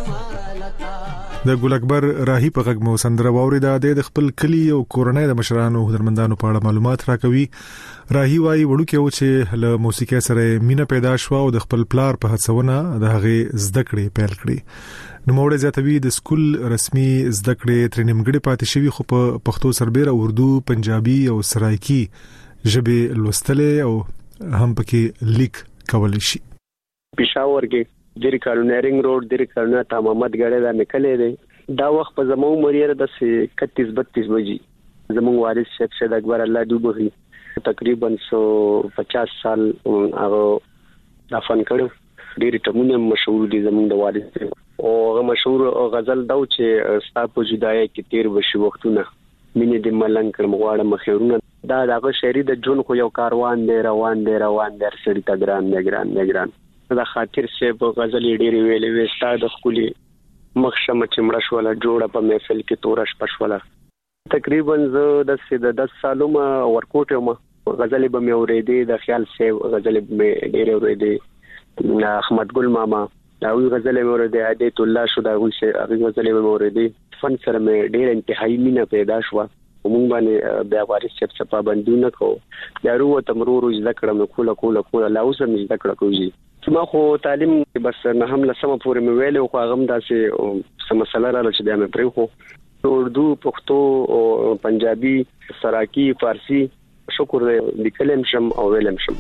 د ګل اکبر راهی په غږ مو سندره واوریده د خپل کلی او کورنۍ د مشرانو هنرمندانو په اړه معلومات راکوي. راهی وايي وړو کې و چې له موسیقي سره مینه پیدا شو او د خپل پلار په هڅونه د هغه زده کړې پیل کړې. نو موږ زیاتوي د سکول رسمي زده کړې تر نیمګړې پاتې شوی خو په پښتو سربېره اردو پنجابي او سرایکی ژبې لوستلې او هم پکې لیک کولای شي. پېښور کې د ریکارنرینګ روډ د ریکارنر تمامت غړې دا نکلې دي. دا وخت په زمو مریره د 31-32 بجې زمو وارث شیخ اکبر الله دوبغي تقریبا 150 سال هغه دفن کړو. ډېر ټمونه مشهور دي زمو د وارث او مشهور غزل دا چې ستا په جدای کې تیر بشي وختونه مینه د ملنګ کړم غواړم مخیرونه. دا دغه شهري د جون خو یو کاروان دی روان سړی ته ګران دا خاطر شه په غزل ډېری ویلې وستا د خولي مخشمه چمړه شوله جوړه په محفل کې تورش پښوله. تقریبا زه د 10 سالو ما ورکوټه ما غزل به مې اورېدې د خیال شه غزل به ډېر اورېدې احمد ګل ماما دا وی غزل مې اورېدې عادت الله شو دا وی شه غزل مې اورېدې فن سره مې ډېر انتهایی مینه پیدا شو. موږ باندې بیا وارث څه پابندونه کو دارو تمرور ذکر مې کوله لا اوس مې ذکر کوي. ما خو تعلیم بس نه هم لسمه پورې مې ویل خو هغه هم داسې سم مسله را چې بیا مې پرې خو اردو پښتو او پنجابي سراکی فارسی شکر دې کلم شم او ویلم شم.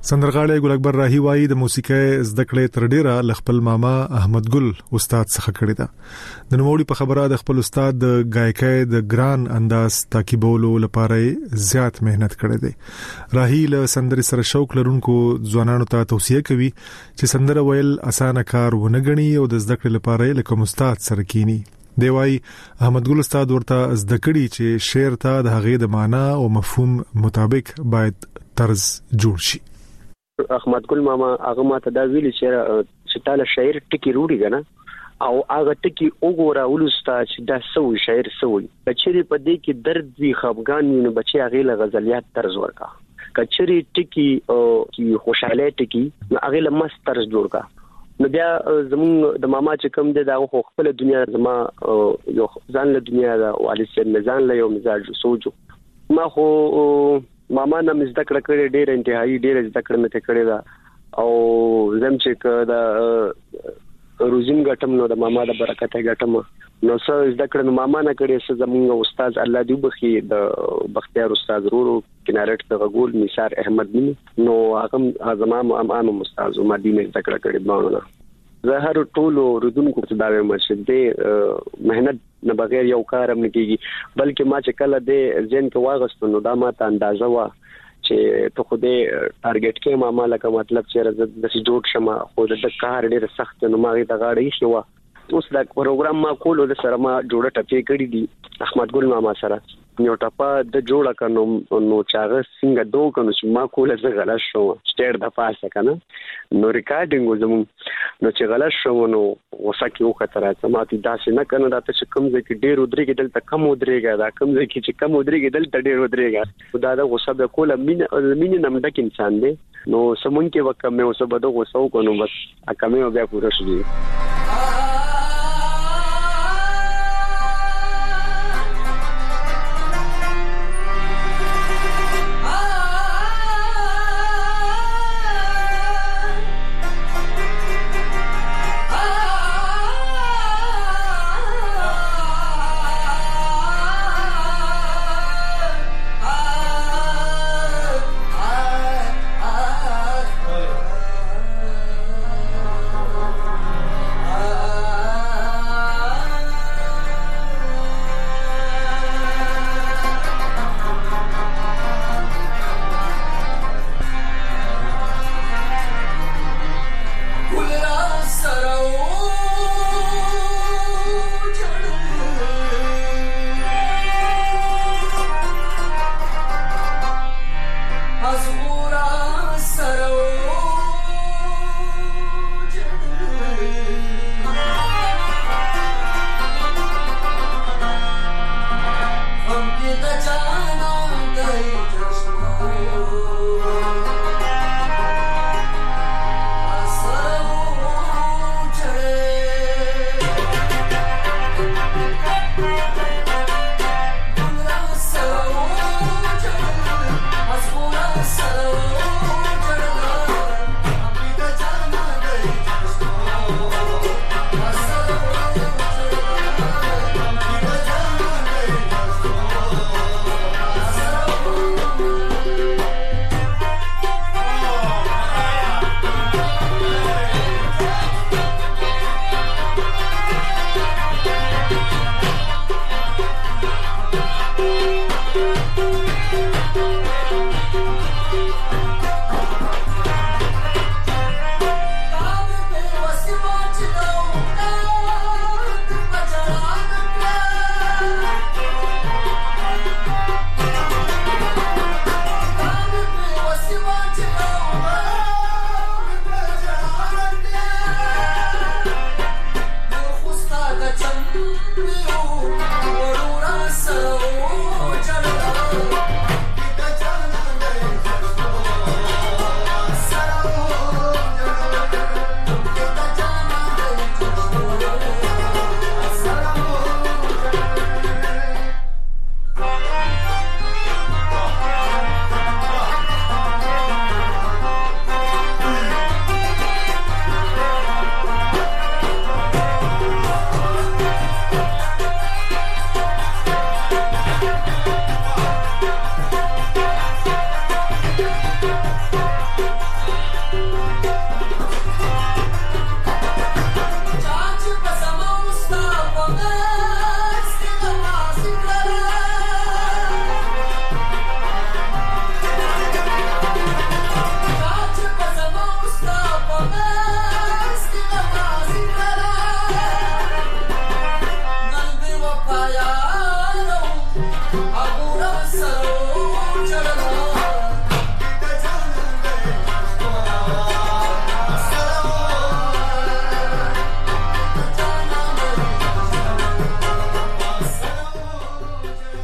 سندرغاړی ګل اکبر راهی وایي د موسیقۍ زده کړې تر ډیره لخپل ماما احمد ګل استاد څخه کړی دا د نوموړي په خبره د خپل استاد د گایکۍ د ګران انداز تعقیبولو لپاره زیات مهنت کړی دی راهی له سندري سره شوق لرونکو ځوانانو ته توصیه کوي چې سندره ویل اسانه کار ونه ګڼي او د زده کړې لپاره لکه استاد سره کینی دی وایي احمد ګل استاد ورته زده کړي چې شعر ته د هغې د معنا او مفهوم مطابق باید طرز جوړ شي احمد ګل ماما هغه ماته دا ویلي چې تعالی شاعر ټکی روړي کنه او هغه ټکی وګوره ولستا چې دا سوي شاعر سوي کچري په دې کې درد وی خفګان وي نو بچي هغه له غزلیات طرز ورکا کچري ټکی او کی خوشاله ټکی هغه له مست طرز جوړ کا نو بیا زمون د ماما چې کوم دی دا خپل دنیا زما یو ځان له دنیا دا والي سر مزان له یو مزاج سوچو ما خو ماما نه مزده کړې ډېر انتهایی ډېر زده کړې مته کړې دا او زم چې دا روزین غټم نو د ماما د برکت غټم نو څه زده کړې ماما نه کړې څه زمونږ استاد الله دې بخي د بختیار استاد ورو کنارټ د غول نثار احمد نو هغه زمام امام استاد مدینه زده کړې باندې زه هر ټولو ردونکو څخه دا وایم چې د مهنت نه بغیر یو کار هم نه کیږي بلکې ما چې کله د ځین کې واغستو نو دا ما ته اندازه وا چې ته خو دې ټارګټ کې ما لکه مطلب چې د جوړ شمه خو د کار ډېر سخت نو ما غي د غاړې شو اوس دا پروګرام ما کولو د سره ما جوړه ټپې کړې دي احمد ګل ماما سره یو ټپه د جوړه کنو نو چاغه څنګه دوه کنو چې ما کوله زه غلط شو سټیر د پاسه کنه نو ریکارډینګ وزمو نو چې غلط شو نو وسکه یو خطر راځه ما ته داسې نه کنه دا ته کوم ځای کې ډېر ودرېږي دلته کم ودرېږي دا کوم ځای کې چې کم ودرېږي دلته ډېر ودرېږي دا د غصه به کوله مين نم ډک انسان دی نو سمون کې وکمه اوسه بده غصه وکونو بس اکمه بیا پوره شي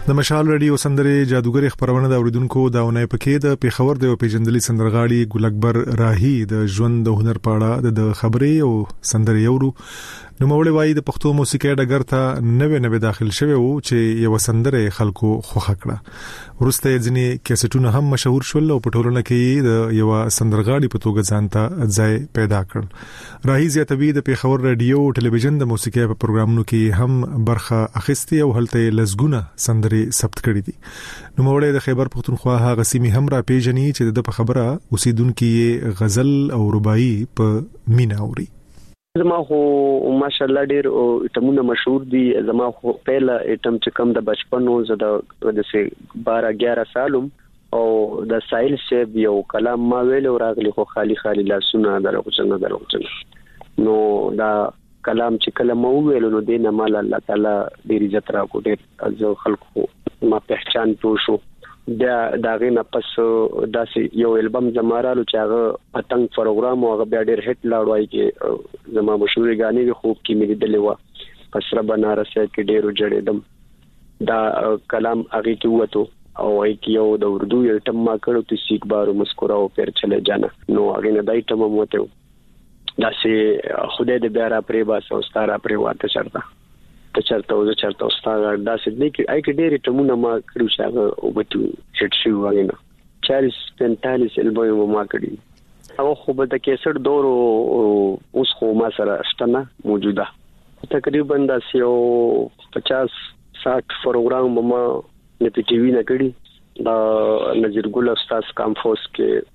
د مشال رادیو سندره جادوګر خبرونه د اوریدونکو داونه پکې د پیښور د پیژندلي سندرغاړي ګل اکبر راهی د ژوند د هنر پاړه د خبرې او سندره یورو نو مولوی وای د پښتو موسیقي ډګر ته نوې داخل شوی وو چې یو سندره خلکو خوخه کړه ورسته ځینې کیسټونه هم مشهور شول او په ټولنه کې د یو سندرغاړي په توګه ځانته ځای پیدا کړ راهی زیاتوی د پیښور رادیو او ټلویزیون د موسیقي په پروګرامونو کې هم برخه اخیستي او هلته لزګونه سندري ثبت کړې دي نو مولوی د خیبر پختونخوا هغه سیمه هم را پیژني چې د خبره اوسیدونکو غزل او رباعي په مینا اوري زما خو ماشاءالله ډیر ټمونه مشهور دي زما خو پهلا ایټم چې کم د بچپن او زه د 12-11 سالم او د سایل سیب یو کلام ما ویل راغلی خو خالی لاسونه دروځنه نو دا کلام چې کلام ویل نو دینه مال الله تعالی ډیر عزت را کو ډیر از خلکو ما پہچان پوشو دا غینه پس داسې یو البم زمارالو چې هغه پتنګ پروګرام او هغه بیا ډیر هټ لاړوي کې زما مشهور غانې خوب کې مې دلې و قصر بنارس کې ډیرو جوړېدم دا کلام هغه کې وته او یو د اردو یو ټم ما کړو ته سیک بارو مسکراو پیر چلے جانا نو هغه نه دای ټم موته داسې خدای دې بیا را پرې باسو ستاره پرې واته چرته چرته استاد داسې دې کې اې کې ډېری ټمونه ما کړو چې هغه وبتو هټ شو وغینا 40-45 البوم ما کړی او خو به د کیسټ دور اوس خو ما سره شته موجوده تقریبا داسې یو 50-60 پروګرام ما نه پی ټي وی نه کړی دا نذیر ګل استاد کامفوس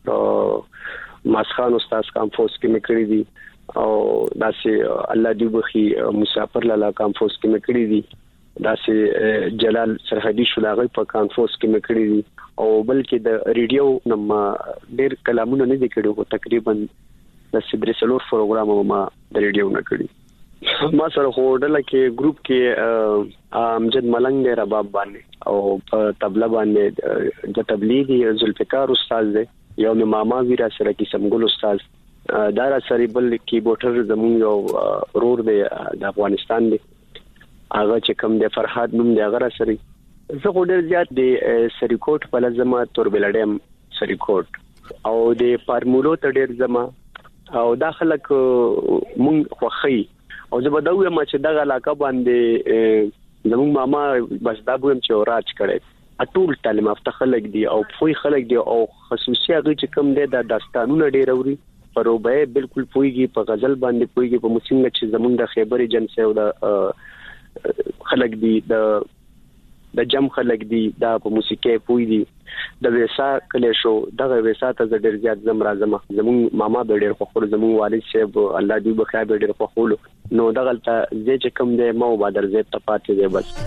کې ماسخان استاد کامفوس کې مې کړی دي او داسې الله دی بخي مسافر لاله کانفوس کې مکړی دي داسې جلال سرحدي شلاغي په کانفوس کې مکړی دي او بلکې د ریډیو نم ډیر کلامونه نه دي کړو تقریبا د سدرسلور پروګرام ما د ریډیو نه کړی ما سره هوډل کې ګروپ کې امجد ملنګ رباب باندې او په طبله باندې د تبلیغي ذوالفقار استاد دی یو ماما ویرا سره کې سمګل استاد دارا سری بل کیبورډر زمون یو رور دی د افغانستان دی هغه چې کوم د فرحات نوم دی هغه سری زه ډیر زیات دی سریکوټ په لازمه تور بلډم سریکوټ او د فارمولو ته ډیر زما او داخله مونږ خوخی او زه بدوي ما چې دغه علاقه باندې زمون ماما بس دا بوم چې راج کړي اټول تعلیم افته خلک دی او فوی خلک دی او خصوصي هغه چې کوم دی د داستانونو ډیر اوري پروبه بالکل پويږي په غزل باندې پويږي په موسیقي چې زمونږ د خیبر جنس او د خلک دی د جم خلک دی دا په موسیقي پوي دي د ویسا کله شو دغه ویسا ته ډیر زیات زم راځم زمونږ ماما به ډیر خو زمونږ والد صاحب الله دې بخیر به ډیر خو نو دغه ته زه چې کوم دی مو بادر زه ته پاتې دی بس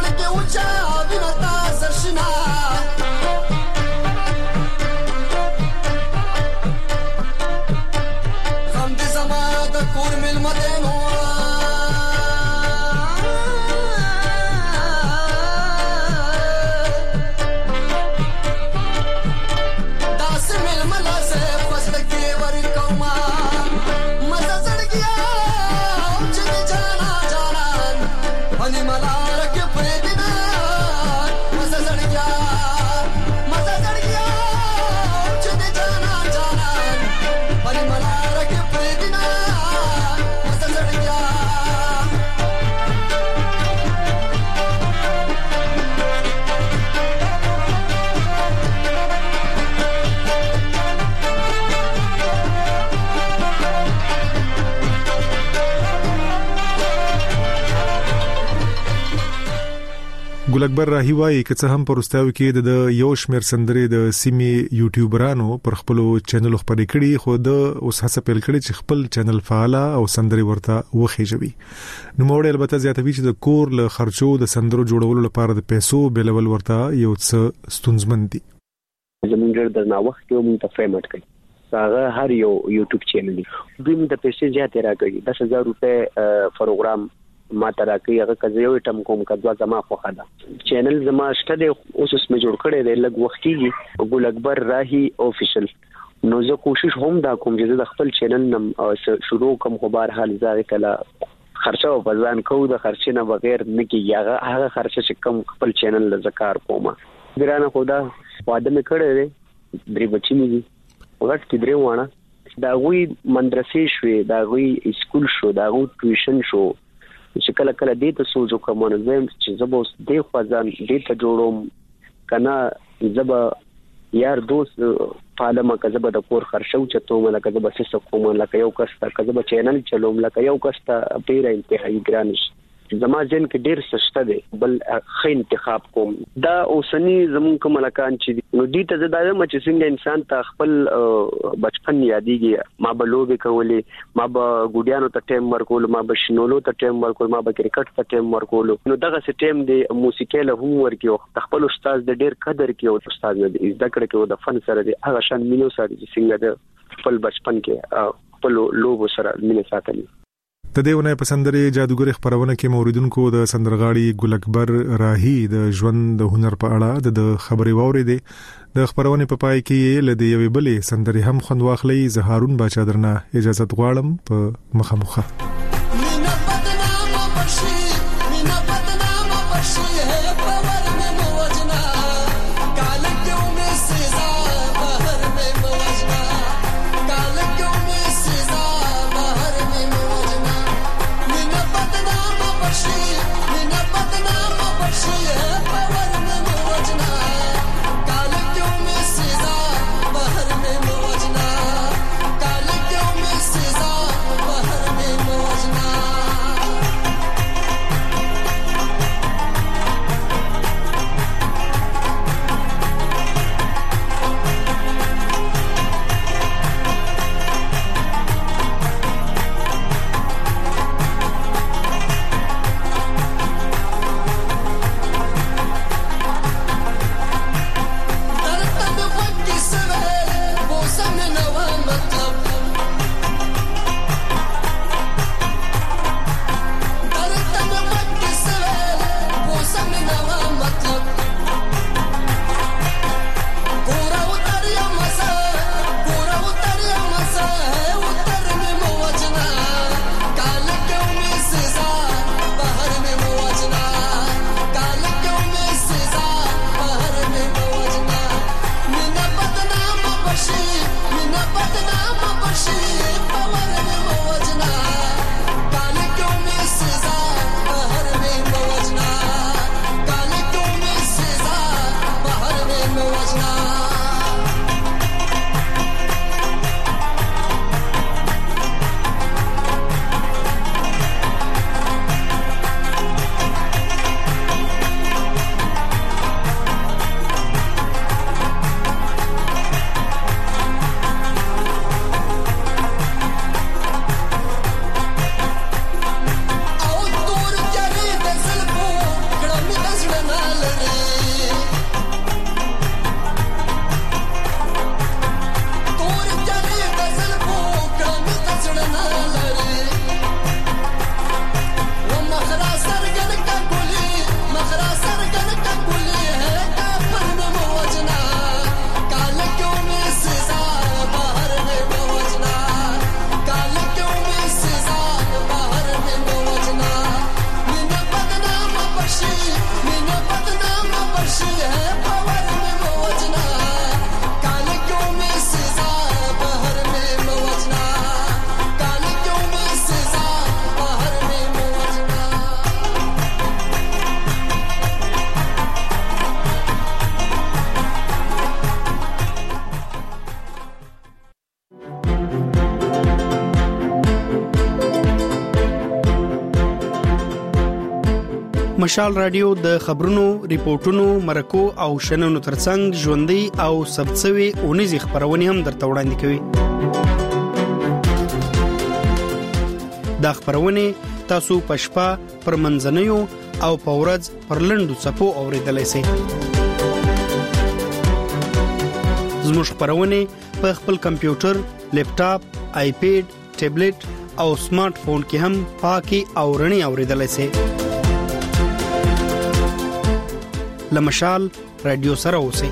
کې وچا وینه تازه شنه غم دې زما د کور مېلمه دی نو ګل اکبر راهی وایي چې څه هم پرستاوي کې د یو شمیر سندري د سیمې یوټیوبرانو پر خپل چینل خپل کړي خو د اوس هڅه پیل کړي چې خپل چینل فعال او سندري ورته وخیژوي نو موږ البته زیاتوي چې د کور له خرچو د سندرو جوړولو لپاره د پیسو بلول ورته یو څه ستونزمن دي زمونږ د ناوخت کې موږ ته پیمنټ کوي هغه هر یو یوټیوب چینل دی دوی د پیسې زیاتې راکړي 10000 روپے پروګرام ما ترا کوي هغه کزه یو ټم کوم کډوا زما خوخه ده چینل زما شته د اوس اسمه جوړ کړي دی لګ وختي ګل اکبر راهی افیشل نو زه کوشش هم دا کوم چې د خپل چینل نم شروع کوم خو بهر حال ځای کلا خرچه او بزان کو د خرچې نه بغیر نه کیږي هغه خرچه چې کم خپل چینل ل ذکر کوم ګرانه خدا واده مې کړی دی درې بچی مې دي وخت کې درې وانه دا غوي مدرسې شوې دا غوي سکول شو دا غوي ټیوشن شو چې کله کله دې ته سوچو کوم نه زم چې زبو دې خزان دې ته جوړوم کنه زبا یار دوست پالما کزبه د کور خرشو چته ملکه زبا سس کوم لکه یو کستا کزبه چینل چلوم لکه یو کستا پیره انتهایی ګرانش زما جن کې ډیر سسته دي بل خې انتخاب کوم دا اوسنی زمون کوم ملکان چې نو دې ته زدایم چې څنګه انسان ته خپل بچپن یادېږي ما به لوبې کولې ما به ګډیانو ته ټیم ورکول ما به شنولو ته ټیم ورکول ما به کرکټ ته ټیم ورکول نو دغه سټیم دی موسیقي له هم ورکیو خپل استاد د ډیر قدر کیو استاد نه زده کړ کېو د فن سره دی هغه شان مينو سره چې څنګه د خپل بچپن کې خپل لوب سره مینه ساتلی د دیونه پسندري جادوګر خبرونه کې موریدونکو د سندرغاړي ګل اکبر راهی د ژوند د هنر په اړه د خبري ووري دي د خبرونه په پای کې لدی یوې بلې سندري هم خوند واخلي زهارون باچا درنه اجازه غواړم په مخامخه مشال رادیو د خبرونو، ریپورتونو، مرکو او شننو ترڅنګ ژوندۍ او ثبتسوي اونیزې خبرونه هم درته وړاندې کوي. دا خبرونه تاسو په شپه پر منځنیو او په ورځ پر لنډو څپو اوریدلای شئ. زموږ خبرونه په خپل کمپیوټر، لیپټاپ، آیپیډ، ټابلیټ او سمارټ فون کې هم پاکي او رڼي اوریدلای شئ. لمشال رادیو سره اوسئ.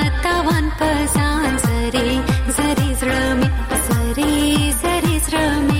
Zari, zari, zrami, zari, zari, zrami.